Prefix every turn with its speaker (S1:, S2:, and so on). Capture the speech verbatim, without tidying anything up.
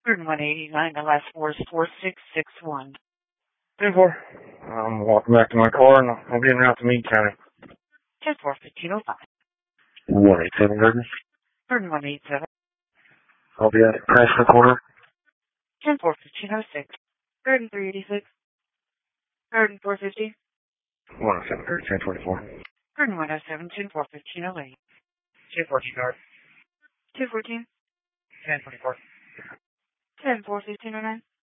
S1: Burton one eighty-nine, the last four is four six six one.
S2: ten four. I'm walking back to my car and I'm getting out to Meade County.
S1: ten four, fifteen oh five.
S2: one eighty-seven, Burton.
S1: Burton one eighty-seven.
S2: I'll be at Crashner Corner.
S1: ten four, fifteen oh six. Burton three eighty-six. Burton four fifty.
S2: one oh seven, Burton, ten twenty-four.
S1: Burton one oh seven, ten four, fifteen oh eight.
S2: two fourteen, guard.
S1: two fourteen.
S2: ten twenty-four.
S1: ten four, fifteen oh nine.